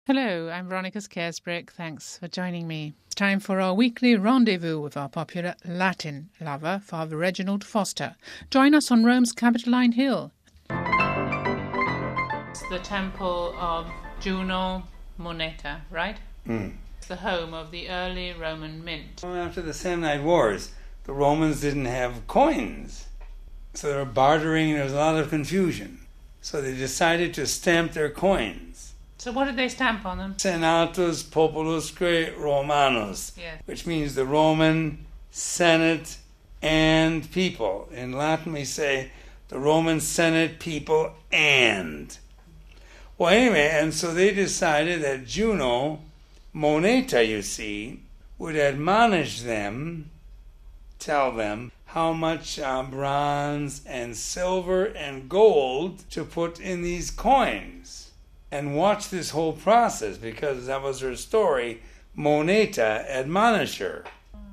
Hello, I'm Veronica Scaresbrick. Thanks for joining me. It's time for our weekly rendezvous with our popular Latin lover, Father Reginald Foster. Join us on Rome's Capitoline Hill. It's the temple of Juno Moneta, right? It's the home of the early Roman mint. After the Samnite Wars, the Romans didn't have coins. So they were bartering and there was a lot of confusion. So they decided to stamp their coins. So what did they stamp on them? Senatus Populusque Romanus, Yes. which means the Roman Senate and people. In Latin we say the Roman Senate, people, and. Well, anyway, and so they decided that Juno Moneta, you see, would admonish them, tell them how much bronze and silver and gold to put in these coins. And watch this whole process, because that was her story. Moneta, admonisher.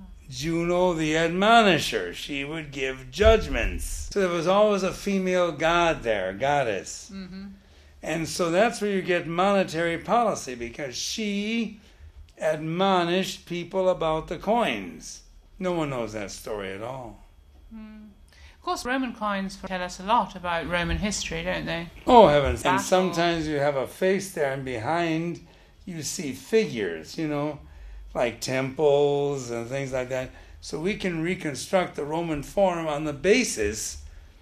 Juno, the admonisher. She would give judgments. So there was always a female god there, goddess. Mm-hmm. And so that's where you get monetary policy, because she admonished people about the coins. No one knows that story at all. Of course, Roman coins tell us a lot about Roman history, don't they? Oh, heavens. And Battle. sometimes you have a face there, and behind you see figures, like temples and things like that. So we can reconstruct the Roman Forum on the basis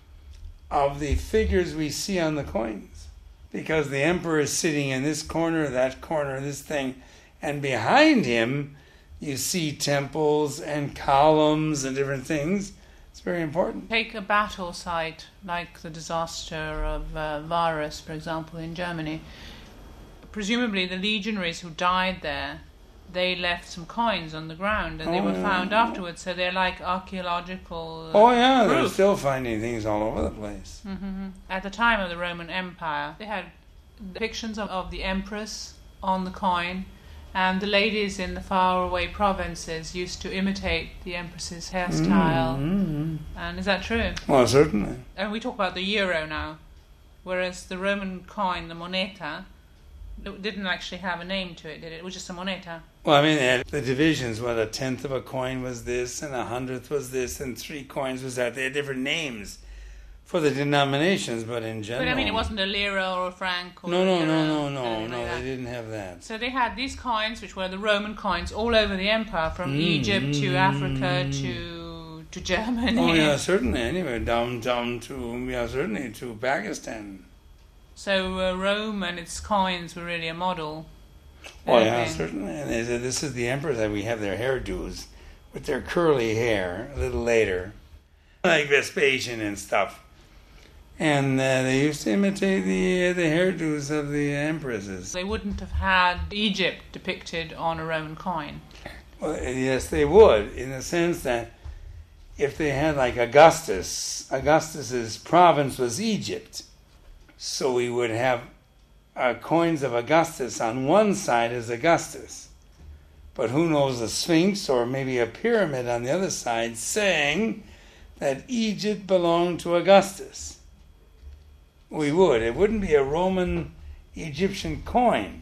of the figures we see on the coins. Because the emperor is sitting in this corner, this thing, and behind him you see temples and columns and different things. It's very important. Take a battle site like the disaster of Varus, for example, in Germany. Presumably the legionaries who died there, they left some coins on the ground and they were found afterwards, so they're like archaeological they're proof. still finding things all over the place. Mm-hmm. At the time of the Roman Empire, they had depictions of the empress on the coin, and the ladies in the faraway provinces used to imitate the empress's hairstyle. Mm-hmm. And is that true? Well, certainly. And we talk about the euro now, whereas the Roman coin, the moneta, it didn't actually have a name to it, did it? It was just a moneta. Well, I mean, they had the divisions, a tenth of a coin was this, and 100th was this, and 3 coins was that. They had different names for the denominations, but in general... But I mean, it wasn't a lira or a franc or No, like they didn't have that. So they had these coins, which were the Roman coins, all over the empire, from Egypt to Africa to Germany. Oh, yeah, certainly. Anyway, down to, certainly to Pakistan. So Rome and its coins were really a model. Oh, yeah, certainly. And they said, this is the emperors that we have their hairdos with their curly hair a little later, like Vespasian and stuff. And they used to imitate the hairdos of the empresses. They wouldn't have had Egypt depicted on a Roman coin. Well, yes, they would, in the sense that if they had like Augustus's province was Egypt, so we would have coins of Augustus on one side as Augustus. But who knows, the Sphinx or maybe a pyramid on the other side saying that Egypt belonged to Augustus. We would. It wouldn't be a Roman Egyptian coin.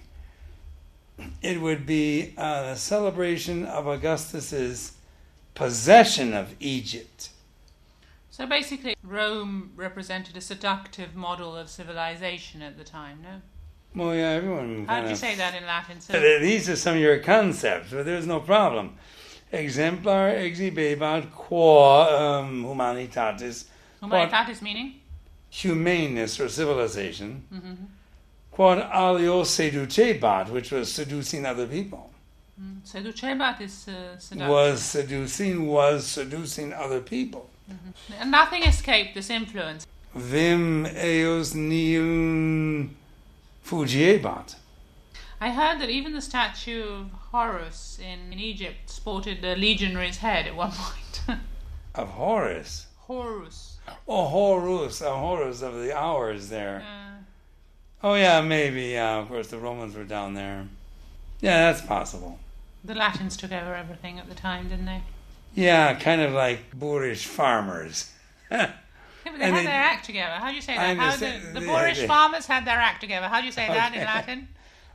It would be a celebration of Augustus's possession of Egypt. So basically, Rome represented a seductive model of civilization at the time, no? Well, yeah, everyone How do you say that in Latin? So these are some of your concepts, but there's no problem. Exemplar exhibebat quo humanitatis. Humanitatis meaning? Humaneness or civilization. Mm-hmm. Quod alio seducebat, which was seducing other people. Seducebat is seduction. Was seducing other people. Mm-hmm. And nothing escaped this influence. Vim eos nihil fugiebat. I heard that even the statue of Horus in Egypt sported a legionary's head at one point. Of Horus? Horus. Oh, Horus of the hours there. Oh, yeah, maybe, yeah, of course, the Romans were down there. Yeah, that's possible. The Latins took over everything at the time, didn't they? Yeah, kind of like boorish farmers. Yeah, but they had their act together. How do you say that? The boorish farmers had their act together. How do you say that in Latin?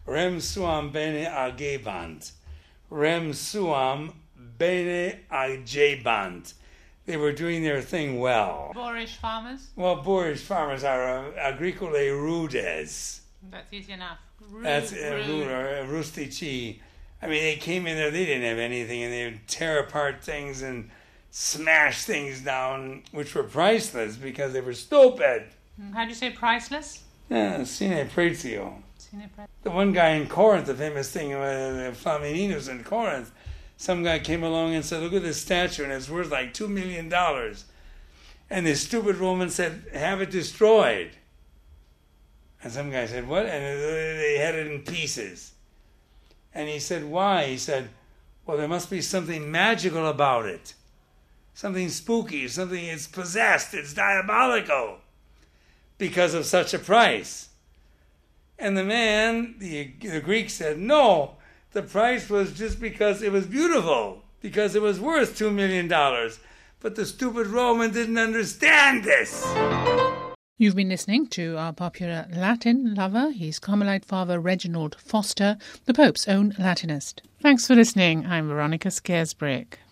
Rem suam bene agebant. Rem suam bene agebant. They were doing their thing well. Boorish farmers? Well, boorish farmers are agricole rudes. That's easy enough. That's rustici. I mean, they came in there, they didn't have anything, and they would tear apart things and smash things down, which were priceless because they were stupid. How do you say priceless? Sine prezio. The one guy in Corinth, the famous thing, Flamininus in Corinth, some guy came along and said, look at this statue, and it's worth like $2 million. And this stupid Roman said, have it destroyed. And some guy said, what? And they had it in pieces. And he said, why? He said, well, there must be something magical about it. Something spooky, something it's possessed, it's diabolical because of such a price. And the man, the Greek said, no, the price was just because it was beautiful, because it was worth $2 million. But the stupid Roman didn't understand this. You've been listening to our popular Latin lover. He's Carmelite Father Reginald Foster, the Pope's own Latinist. Thanks for listening. I'm Veronica Scaresbrick.